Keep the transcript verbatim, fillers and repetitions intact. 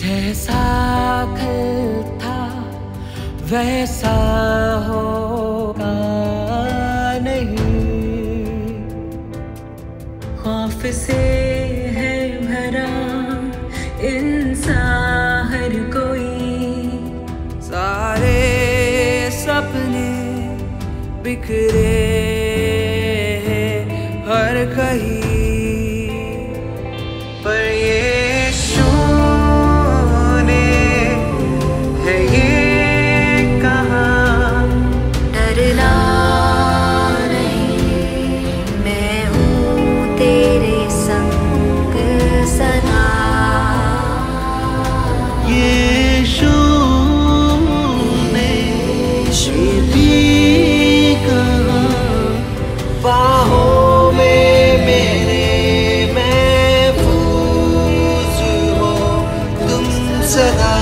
जैसा कल था वैसा होगा नहीं। खौफ से है भरा इंसान हर कोई, सारे सपने बिखरे हर कहीं, पर ये शून्य है ये कहाँ। डरना नहीं, मैं हूँ तेरे संग सदा। ये शून्य ये भी कहाँ, बाहों में मेरे महफूज हो तुम सदा।